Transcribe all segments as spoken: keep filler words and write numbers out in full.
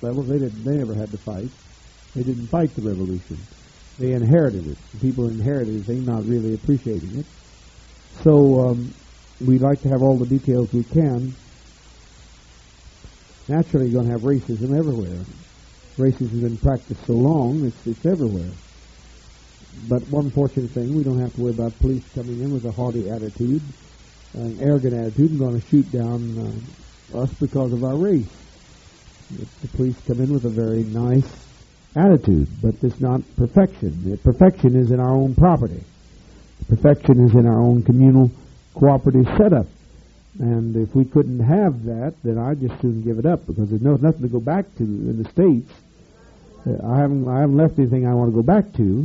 level, they didn't. They never had to fight. They didn't fight the revolution. They inherited it. People inherited it. They're not really appreciating it. So um, we like to have all the details we can. Naturally, you're going to have racism everywhere. Racism has been practiced so long, it's it's everywhere. But one fortunate thing, we don't have to worry about police coming in with a haughty attitude, an arrogant attitude, and going to shoot down uh, us because of our race. The police come in with a very nice attitude, but it's not perfection. The perfection is in our own property. Perfection is in our own communal cooperative setup. And if we couldn't have that, then I'd just soon give it up, because there's no, nothing to go back to in the States. Uh, I haven't I haven't left anything I want to go back to,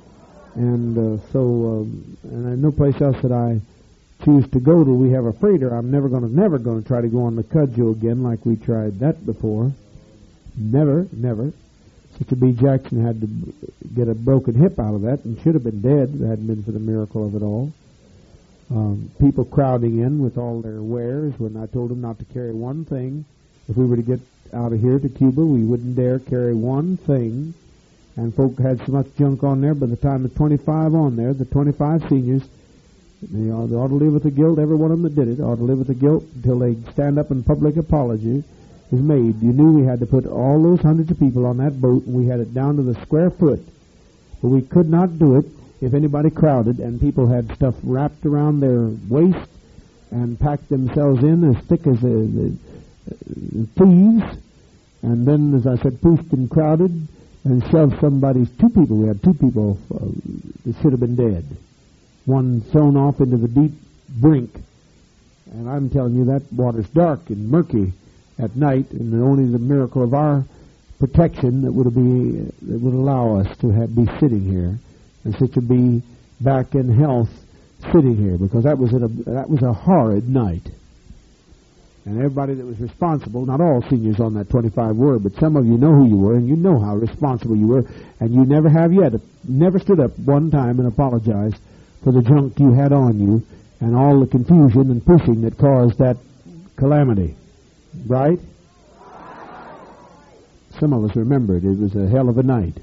and uh, so um, and there's no place else that I choose to go to. We have a freighter. I'm never going to never going to try to go on the Cudjoe again like we tried that before. Never, never. Sister B. Jackson had to get a broken hip out of that and should have been dead if it hadn't been for the miracle of it all. Um, people crowding in with all their wares when I told them not to carry one thing. If we were to get out of here to Cuba, we wouldn't dare carry one thing. And folk had so much junk on there, by the time the twenty-five on there, the twenty-five seniors, they ought, they ought to live with the guilt. Every one of them that did it ought to live with the guilt until they stand up and public apology is made. You knew we had to put all those hundreds of people on that boat, and we had it down to the square foot. But we could not do it if anybody crowded and people had stuff wrapped around their waist and packed themselves in as thick as the, the, the thieves, and then, as I said, pushed and crowded and shoved somebody's, two people, we had two people uh, that should have been dead. One thrown off into the deep brink. And I'm telling you, that water's dark and murky at night, and only the miracle of our protection that would be that would allow us to have, be sitting here, and so to be back in health sitting here, because that was a that was a horrid night. And everybody that was responsible, not all seniors on that twenty-five were, but some of you know who you were, and you know how responsible you were, and you never have yet, never stood up one time and apologized for the junk you had on you and all the confusion and pushing that caused that calamity. Right? Some of us remembered it was a hell of a night.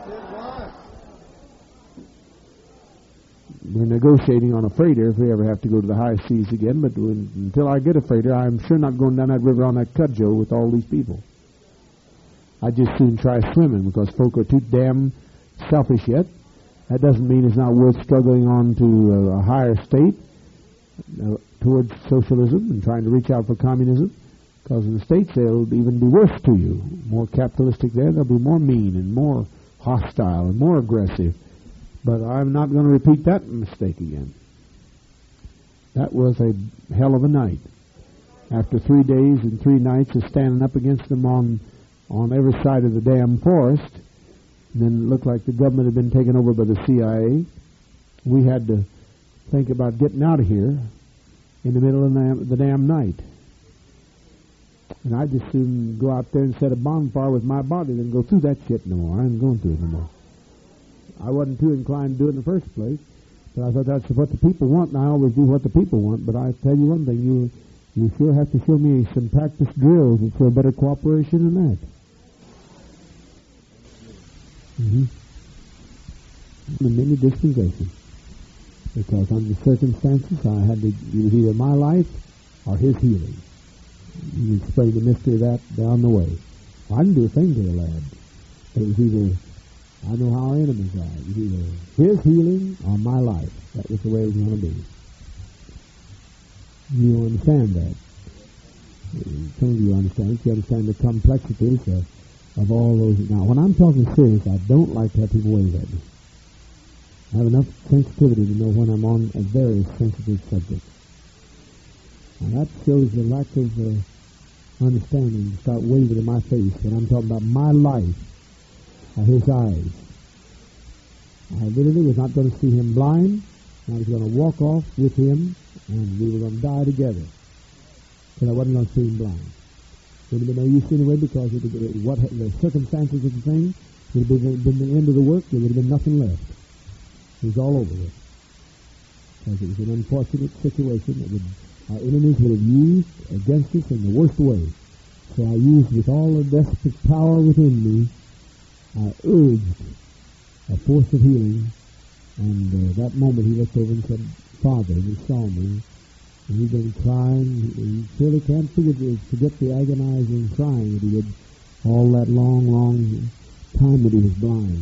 We're negotiating on a freighter if we ever have to go to the high seas again, but when, until I get a freighter, I'm sure not going down that river on that Cudjoe with all these people. I'd just soon try swimming, because folk are too damn selfish yet. That doesn't mean it's not worth struggling on to a, a higher state uh, towards socialism and trying to reach out for communism, because in the States they'll even be worse to you. More capitalistic there, they'll be more mean and more hostile and more aggressive. But I'm not going to repeat that mistake again. That was a hell of a night. After three days and three nights of standing up against them on on every side of the damn forest, and then it looked like the government had been taken over by the C I A, we had to think about getting out of here in the middle of the damn, the damn night. And I'd just soon go out there and set a bonfire with my body than go through that shit no more. I ain't going through it no more. I wasn't too inclined to do it in the first place, but I thought that's what the people want, and I always do what the people want. But I tell you one thing, you you sure have to show me some practice drills and show better cooperation than that. Mm-hmm. The many dispensation, because under the circumstances I had to use either my life or his healing. You explain the mystery of that down the way. I didn't do a thing to the lad, but it was either, I know how our enemies are. It was either his healing or my life. That was the way it was going to be. You understand that? Some of you understand it. You understand the complexities of, of all those. Now, when I'm talking serious, I don't like to have people wave at me. I have enough sensitivity to know when I'm on a very sensitive subject. Now, that shows the lack of uh, understanding to start waving in my face when I'm talking about my life or his eyes. I literally was not going to see him blind. I was going to walk off with him, and we were going to die together. But I wasn't going to see him blind. It would have been no use anyway, because it would, what the circumstances of the thing would have been, been the end of the work. There would have been nothing left. It was all over with. Because it was an unfortunate situation that would, our enemies would have used against us in the worst way. So I used with all the desperate power within me, I urged a force of healing, and uh, that moment he looked over and said, Father, and he saw me, and he'd been crying. He surely can't forget, forget the agonizing crying that he did all that long, long time that he was blind.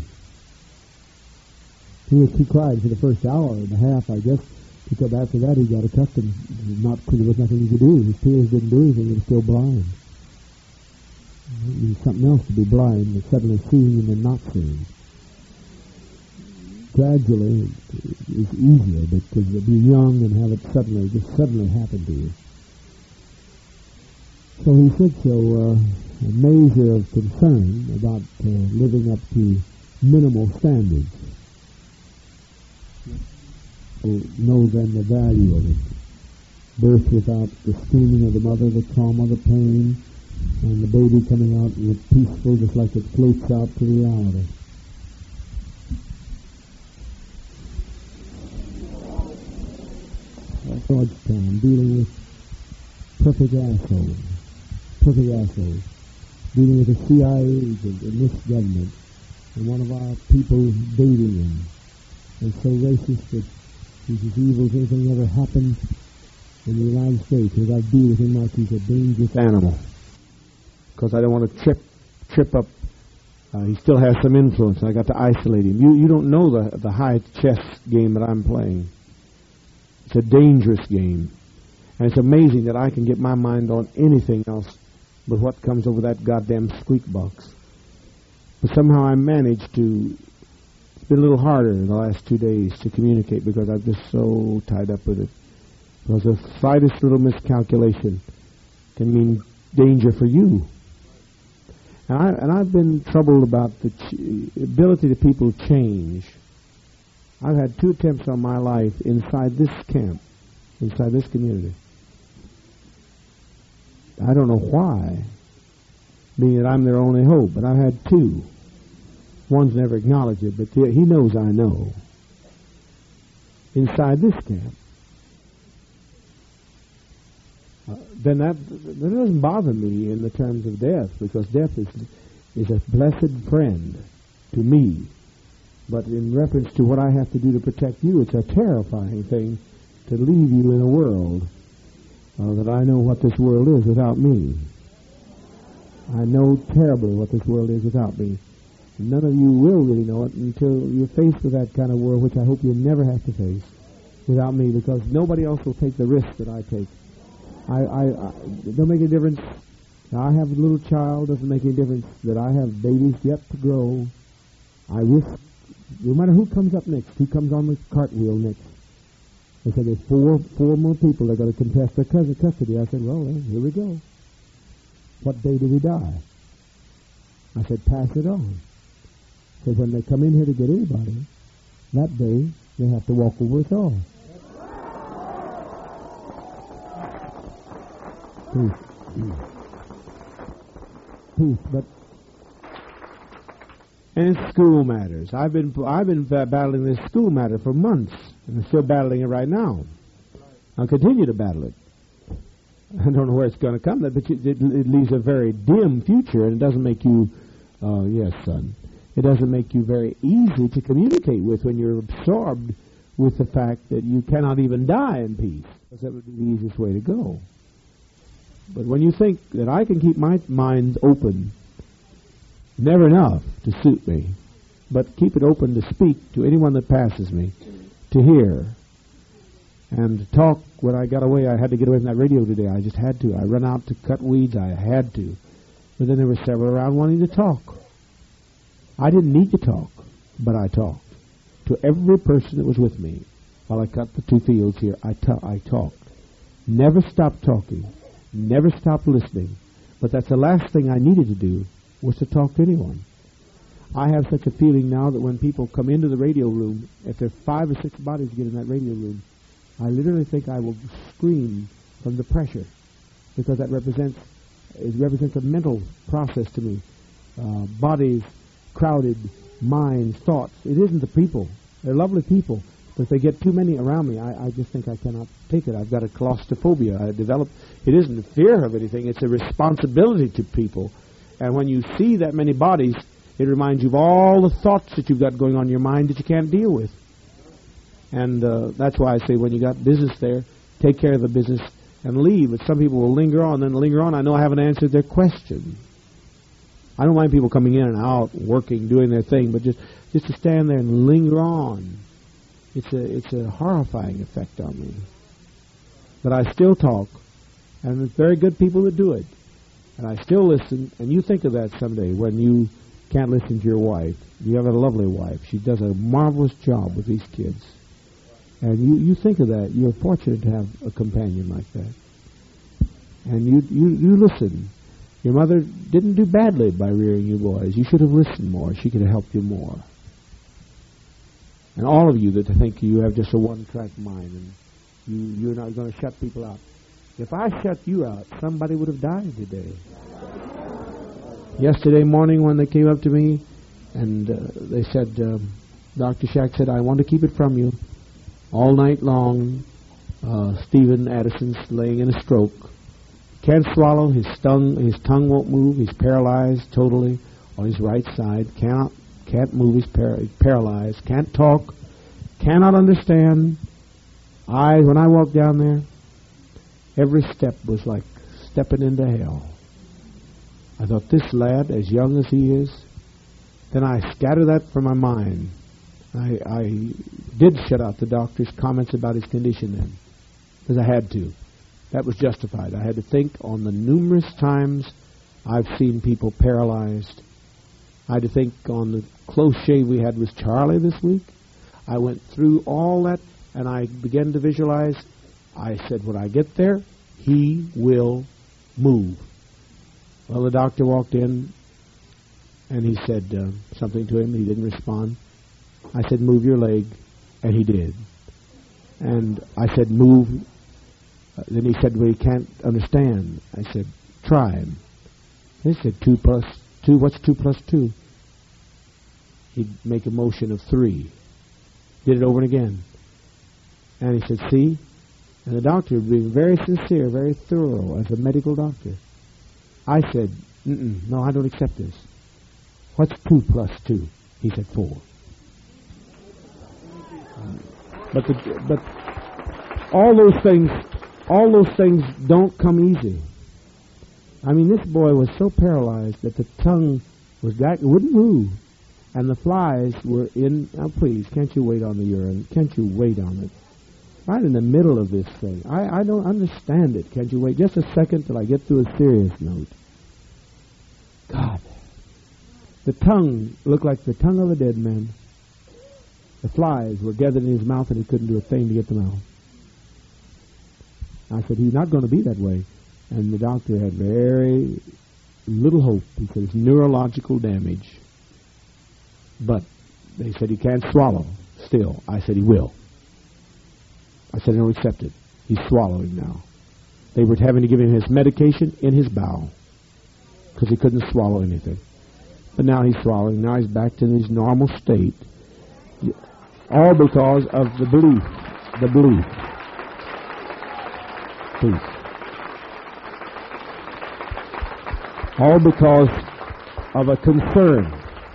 He was he cried for the first hour and a half, I guess, because after that he got accustomed. Not because there was nothing he could do. His tears didn't do anything. He was still blind. It was something else to be blind, but suddenly seeing and then not seeing. Gradually, it's easier because to be young and have it suddenly, just suddenly happen to you. So he said, so uh, a measure of concern about uh, living up to minimal standards. Know then the value of it. Birth without the screaming of the mother, the trauma, the pain, and the baby coming out and it's peaceful, just like it floats out to reality. Georgetown, dealing with perfect assholes, perfect assholes, dealing with a C I A agent in this government, and one of our people dating him, and so racist that he's as evil as anything ever happened in the United States, because I deal with him like he's a dangerous animal, because I don't want to trip trip up. Uh, he still has some influence, and I got to isolate him. You you don't know the the high chess game that I'm playing. It's a dangerous game. And it's amazing that I can get my mind on anything else but what comes over that goddamn squeak box. But somehow I managed to... It's been a little harder in the last two days to communicate because I'm just so tied up with it. Because the slightest little miscalculation can mean danger for you. And, I, and I've been troubled about the ch- ability of people to change. I've had two attempts on my life inside this camp, inside this community. I don't know why, being that I'm their only hope, but I've had two. One's never acknowledged it, but he knows I know. Inside this camp. Uh, then that, that doesn't bother me in the terms of death, because death is, is a blessed friend to me. But in reference to what I have to do to protect you, it's a terrifying thing to leave you in a world uh, that I know what this world is without me. I know terribly what this world is without me. None of you will really know it until you're faced with that kind of world, which I hope you never have to face without me, because nobody else will take the risk that I take. I, I, I it don't make any difference. I have a little child. Doesn't make any difference that I have babies yet to grow. I risk. No matter who comes up next, who comes on the cartwheel next. They said there's four, four more people that are going to contest their custody. I said, well, then, here we go. What day do we die? I said, pass it on. So when they come in here to get anybody, that day they have to walk over us all. Peace. Peace. But and it's school matters. I've been I've been battling this school matter for months, and I'm still battling it right now. I'll continue to battle it. I don't know where it's going to come, but it, it, it leaves a very dim future, and it doesn't make you, uh, yes, son, it doesn't make you very easy to communicate with when you're absorbed with the fact that you cannot even die in peace, because that would be the easiest way to go. But when you think that I can keep my mind open, never enough to suit me, but keep it open to speak to anyone that passes me, to hear, and to talk. When I got away, I had to get away from that radio today. I just had to. I run out to cut weeds. I had to. But then there were several around wanting to talk. I didn't need to talk, but I talked. To every person that was with me while I cut the two fields here, I, ta- I talked. Never stopped talking. Never stopped listening. But that's the last thing I needed to do, was to talk to anyone. I have such a feeling now that when people come into the radio room, if there are five or six bodies get in that radio room, I literally think I will scream from the pressure, because that represents it represents a mental process to me. Uh, bodies, crowded, minds, thoughts. It isn't the people. They're lovely people. But if they get too many around me, I, I just think I cannot take it. I've got a claustrophobia. I develop. It isn't a fear of anything. It's a responsibility to people. And when you see that many bodies, it reminds you of all the thoughts that you've got going on in your mind that you can't deal with. And uh, that's why I say when you got business there, take care of the business and leave. But some people will linger on, then linger on. I know I haven't answered their question. I don't mind people coming in and out, working, doing their thing, but just, just to stand there and linger on. It's a it's a horrifying effect on me. But I still talk, and it's very good people that do it. And I still listen, and you think of that someday when you can't listen to your wife. You have a lovely wife. She does a marvelous job with these kids. And you, you think of that. You're fortunate to have a companion like that. And you, you, you listen. Your mother didn't do badly by rearing you boys. You should have listened more. She could have helped you more. And all of you that think you have just a one-track mind and you, you're not going to shut people out. If I shut you out, somebody would have died today. Yesterday morning when they came up to me and uh, they said, um, Doctor Shack said, I want to keep it from you. All night long, uh, Stephen Addison's laying in a stroke. Can't swallow, his tongue, his tongue won't move, he's paralyzed totally on his right side, cannot Can't move, he's, par- he's paralyzed, can't talk, cannot understand. I, when I walked down there, every step was like stepping into hell. I thought, this lad, as young as he is, then I scattered that from my mind. I, I did shut out the doctor's comments about his condition then, because I had to. That was justified. I had to think on the numerous times I've seen people paralyzed. I had to think on the close shave we had with Charlie this week. I went through all that, and I began to visualize. I said, when I get there, he will move. Well, the doctor walked in, and he said uh, something to him. He didn't respond. I said, move your leg, and he did. And I said, move. Uh, then he said, well, he can't understand. I said, try him. He said, two plus two. What's two plus two? He'd make a motion of three. Did it over and again. And he said, see? And the doctor, being very sincere, very thorough as a medical doctor, I said, Mm-mm, no, I don't accept this. What's two plus two? He said, four. But the, but all those things, all those things don't come easy. I mean, this boy was so paralyzed that the tongue was that it wouldn't move, and the flies were in. Now, please, can't you wait on the urine? Can't you wait on it? Right in the middle of this thing. I, I don't understand it. Can't you wait just a second till I get to a serious note? God. The tongue looked like the tongue of a dead man. The flies were gathered in his mouth and he couldn't do a thing to get them out. I said, he's not going to be that way. And the doctor had very little hope. He said, it's neurological damage. But they said he can't swallow still. I said, he will. I said, I don't accept it. He's swallowing now. They were having to give him his medication in his bowel because he couldn't swallow anything. But now he's swallowing. Now he's back to his normal state. All because of the belief. The belief. Please. All because of a concern.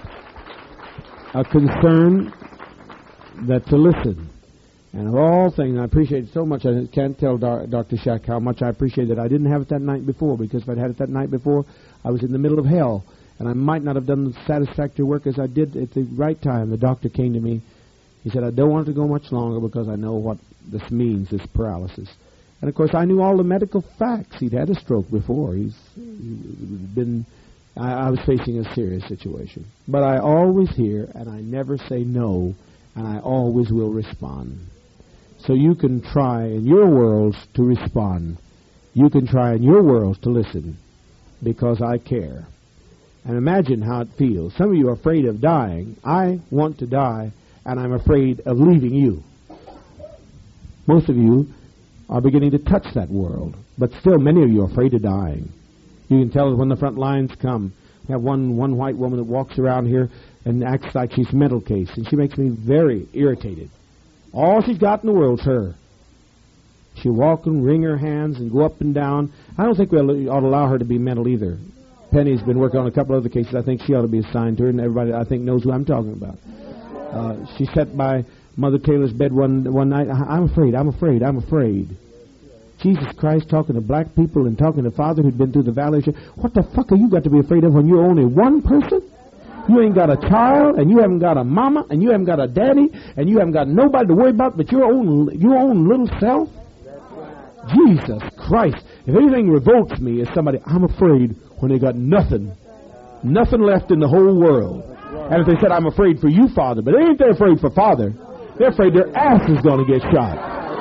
A concern that to listen. And of all things, I appreciate it so much. I can't tell Doctor Shack how much I appreciate it. I didn't have it that night before, because if I'd had it that night before, I was in the middle of hell. And I might not have done the satisfactory work as I did at the right time. The doctor came to me. He said, I don't want it to go much longer because I know what this means, this paralysis. And, of course, I knew all the medical facts. He'd had a stroke before. He's, he'd been... I, I was facing a serious situation. But I always hear, and I never say no, and I always will respond. So you can try in your worlds to respond. You can try in your worlds to listen, because I care. And imagine how it feels. Some of you are afraid of dying. I want to die, and I'm afraid of leaving you. Most of you are beginning to touch that world, but still many of you are afraid of dying. You can tell it when the front lines come. We have one, one white woman that walks around here and acts like she's a mental case, and she makes me very irritated. All she's got in the world's her. She'll walk and wring her hands and go up and down. I don't think we ought to allow her to be mental either. Penny's been working on a couple other cases. I think she ought to be assigned to her, and everybody, I think, knows who I'm talking about. Uh, she sat by Mother Taylor's bed one one night. I'm afraid, I'm afraid, I'm afraid. Jesus Christ, talking to black people and talking to Father who'd been through the valley. What the fuck are you got to be afraid of when you're only one person? You ain't got a child, and you haven't got a mama, and you haven't got a daddy, and you haven't got nobody to worry about but your own your own little self? Jesus Christ. If anything revolts me is somebody, I'm afraid when they got nothing, nothing left in the whole world. And if they said, I'm afraid for you, Father, but they ain't they're afraid for Father. They're afraid their ass is going to get shot.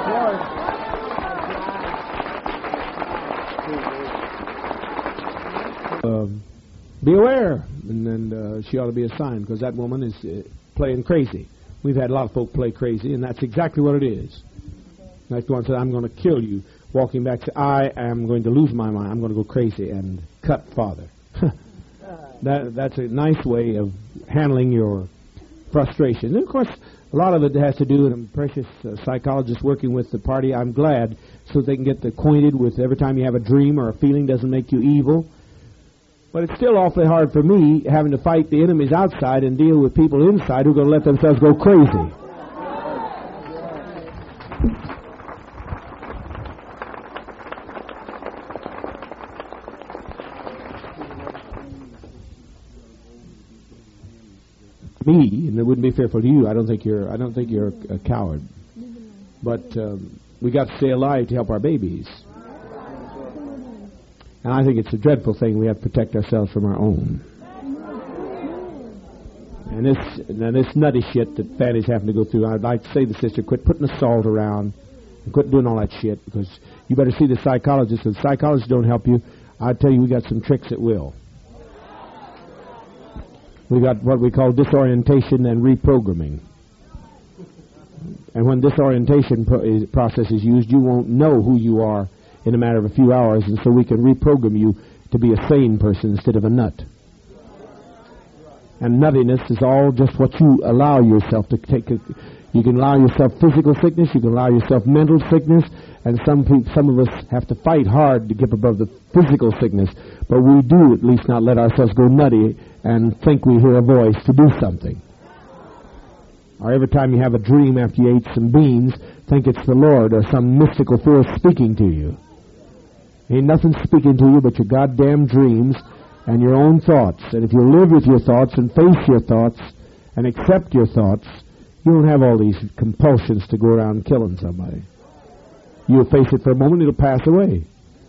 Um, be aware, and then uh, she ought to be assigned, because that woman is uh, playing crazy. We've had a lot of folk play crazy, and that's exactly what it is. Like the one said, I'm going to kill you. Walking back, say, I am going to lose my mind. I'm going to go crazy and cut Father. that That's a nice way of handling your frustration. And, of course, a lot of it has to do with a precious uh, psychologist working with the party. I'm glad, so they can get acquainted with every time you have a dream or a feeling doesn't make you evil. But it's still awfully hard for me having to fight the enemies outside and deal with people inside who are going to let themselves go crazy. Me, and it wouldn't be fearful to you. I don't think you're. I don't think you're a, a coward. But um, we got to stay alive to help our babies. And I think it's a dreadful thing. We have to protect ourselves from our own. And this, and this nutty shit that Fanny's having to go through. I'd like to say to the sister, quit putting the salt around, and quit doing all that shit. Because you better see the psychologist. If the psychologists don't help you, I tell you, we got some tricks that will. We got what we call disorientation and reprogramming. And when disorientation pro- is, process is used, you won't know who you are in a matter of a few hours, and so we can reprogram you to be a sane person instead of a nut. And nuttiness is all just what you allow yourself to take. A, you can allow yourself physical sickness, you can allow yourself mental sickness, and some people, some of us have to fight hard to get above the physical sickness, but we do at least not let ourselves go nutty and think we hear a voice to do something. Or every time you have a dream after you ate some beans, think it's the Lord or some mystical force speaking to you. Ain't nothing speaking to you but your goddamn dreams and your own thoughts. And if you live with your thoughts and face your thoughts and accept your thoughts, you don't have all these compulsions to go around killing somebody. You'll face it for a moment, it'll pass away.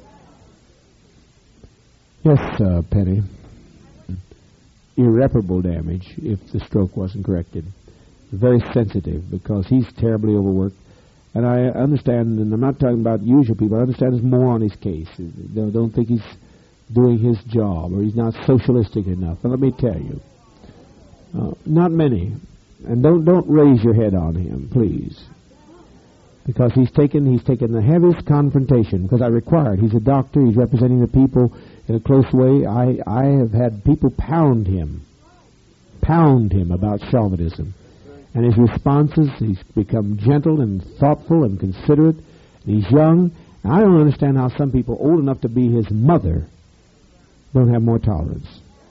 Yes, uh, Penny. Irreparable damage if the stroke wasn't corrected. Very sensitive because he's terribly overworked. And I understand, and I'm not talking about usual people, I understand there's more on his case. They don't think he's doing his job or he's not socialistic enough. And let me tell you, uh, not many. And don't don't raise your head on him, please. Because he's taken he's taken the heaviest confrontation, because I require it. He's a doctor, he's representing the people in a close way. I, I have had people pound him, pound him about chauvinism. And his responses, he's become gentle and thoughtful and considerate. And he's young. And I don't understand how some people old enough to be his mother don't have more tolerance.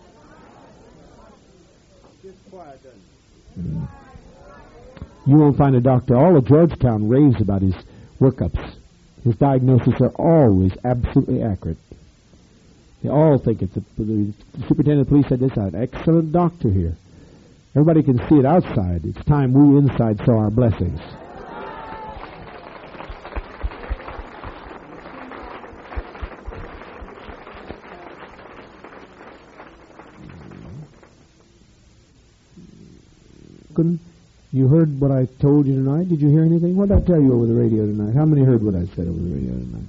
Mm. You won't find a doctor. All of Georgetown raves about his workups. His diagnoses are always absolutely accurate. They all think it's a, the superintendent of police said this, an excellent doctor here. Everybody can see it outside. It's time we inside saw our blessings. You heard what I told you tonight? Did you hear anything? What did I tell you over the radio tonight? How many heard what I said over the radio tonight?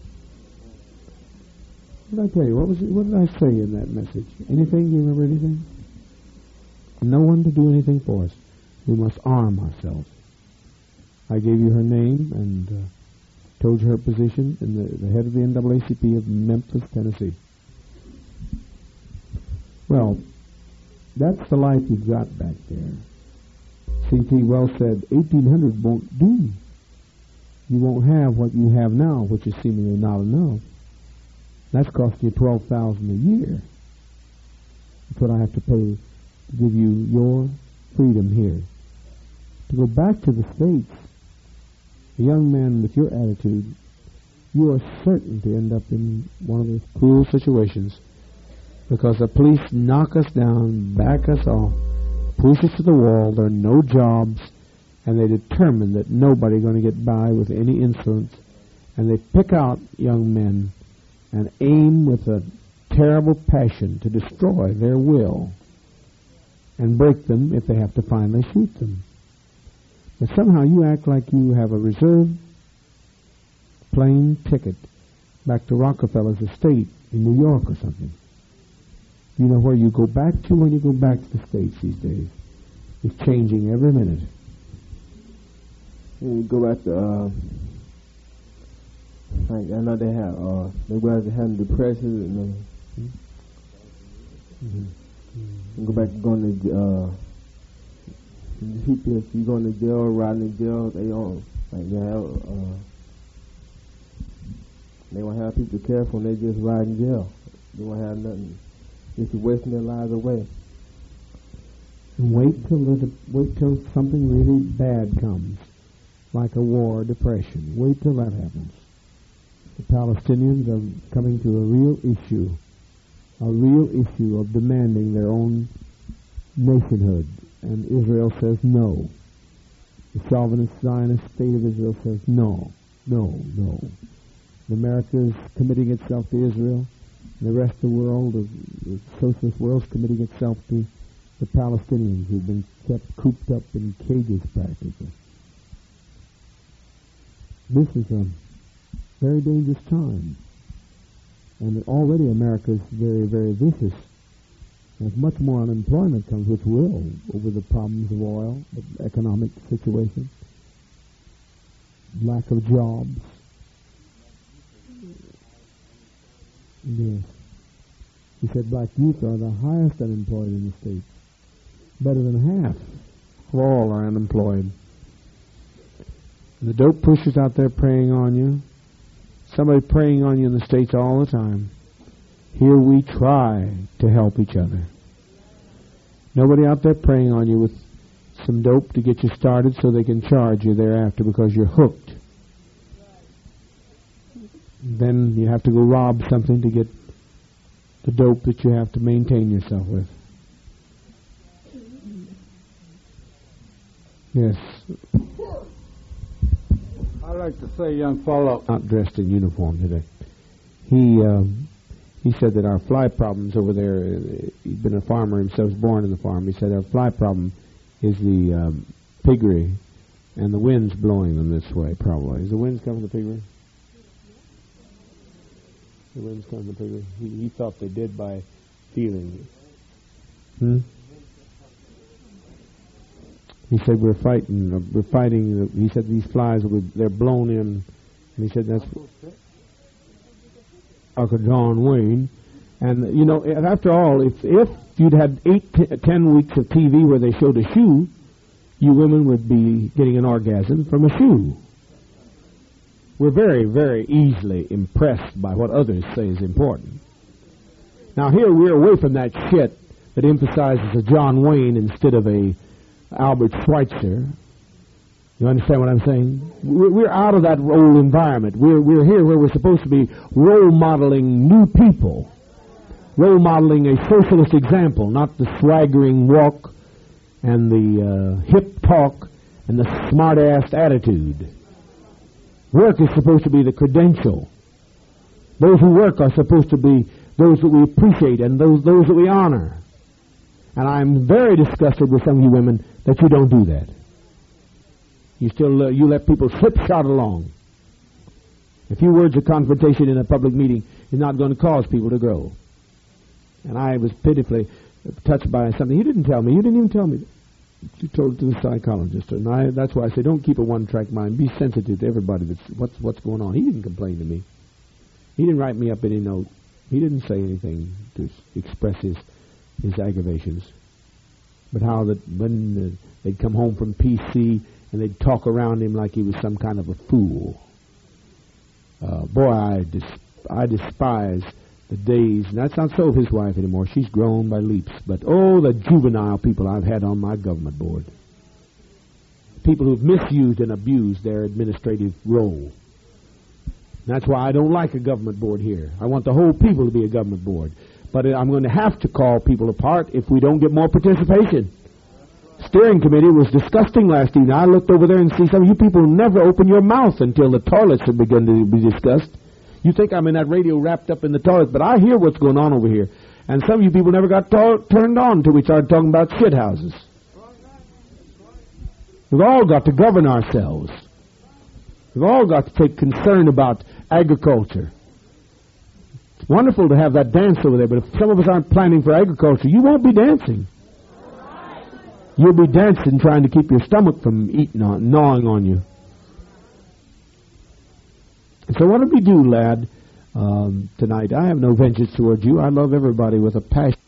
What did I tell you? What was it, what did I say in that message? Anything? Do you remember anything? No one to do anything for us. We must arm ourselves. I gave you her name and uh, told you her position in the, the head of the N double A C P of Memphis, Tennessee. Well, that's the life you've got back there. C T Wells said, eighteen hundred won't do. You won't have what you have now, which is seemingly not enough. That's costing you twelve thousand dollars a year. That's what I have to pay to give you your freedom here. To go back to the States, a young man with your attitude, you are certain to end up in one of those cruel situations because the police knock us down, back us off, push us to the wall, there are no jobs, and they determine that nobody's going to get by with any influence, and they pick out young men and aim with a terrible passion to destroy their will and break them if they have to finally shoot them. But somehow you act like you have a reserved plane ticket back to Rockefeller's estate in New York or something. You know where you go back to when you go back to the States these days. It's changing every minute. When you go back to, uh, like I know they have, uh, they guys having depression and uh, mm-hmm. You go back to going to, uh, people, you going to jail, riding in jail, they don't, like they have, uh, they won't have people careful and they just ride in jail. They won't have nothing. Just wasting their lives away. And wait till the, wait till something really bad comes, like a war, depression. Wait till that happens. The Palestinians are coming to a real issue, a real issue of demanding their own nationhood. And Israel says no. The Calvinist Zionist state of Israel says no, no, no. America is committing itself to Israel. The rest of the world, the socialist world, is committing itself to the Palestinians who've been kept cooped up in cages practically. This is a very dangerous time. And already America is very, very vicious. There's much more unemployment comes with will over the problems of oil, the economic situation, lack of jobs. Yes. He said black youth are the highest unemployed in the States. Better than half of all are unemployed. The dope pushers out there preying on you. Somebody preying on you in the States all the time. Here we try to help each other. Nobody out there preying on you with some dope to get you started so they can charge you thereafter because you're hooked. Then you have to go rob something to get the dope that you have to maintain yourself with. Yes. I'd like to say, young fellow, not dressed in uniform today. He um, he said that our fly problems over there, uh, he's been a farmer himself, was born in the farm. He said our fly problem is the um, piggery, and the wind's blowing them this way, probably. Is the wind's coming to the piggery? The wind's coming to the piggery. He, he thought they did by feeling. Hmm? He said we're fighting. Uh, we're fighting. Uh, he said these flies, they're blown in. And he said that's Uncle John Wayne. And you know, after all, if if you'd had eight, t- ten weeks of T V where they showed a shoe, you women would be getting an orgasm from a shoe. We're very, very easily impressed by what others say is important. Now here we're away from that shit that emphasizes a John Wayne instead of a Albert Schweitzer. You understand what I'm saying? We're, we're out of that old environment. We're we're here where we're supposed to be role modeling new people, role modeling a socialist example, not the swaggering walk and the uh, hip talk and the smart-ass attitude. Work is supposed to be the credential. Those who work are supposed to be those that we appreciate and those those that we honor. And I'm very disgusted with some of you women that you don't do that. You still uh, you let people slipshod along. A few words of confrontation in a public meeting is not going to cause people to grow. And I was pitifully touched by something. You didn't tell me. You didn't even tell me. You told it to the psychologist. And I, that's why I say don't keep a one-track mind. Be sensitive to everybody that's what's what's going on. He didn't complain to me. He didn't write me up any note. He didn't say anything to express his his aggravations. but how that when uh, they'd come home from P C and they'd talk around him like he was some kind of a fool. Uh, boy, I dis- I despise the days, and that's not so of his wife anymore. She's grown by leaps. But, oh, the juvenile people I've had on my government board. People who've misused and abused their administrative role. That's why I don't like a government board here. I want the whole people to be a government board. But I'm going to have to call people apart if we don't get more participation. Steering committee was disgusting last evening. I looked over there and see some of you people never open your mouth until the toilets have begun to be discussed. You think I'm in that radio wrapped up in the toilet, but I hear what's going on over here. And some of you people never got to- turned on until we started talking about shit houses. We've all got to govern ourselves. We've all got to take concern about agriculture. It's wonderful to have that dance over there, but if some of us aren't planning for agriculture, you won't be dancing. You'll be dancing trying to keep your stomach from eating on, gnawing on you. So what did we do, lad, um, tonight? I have no vengeance towards you. I love everybody with a passion.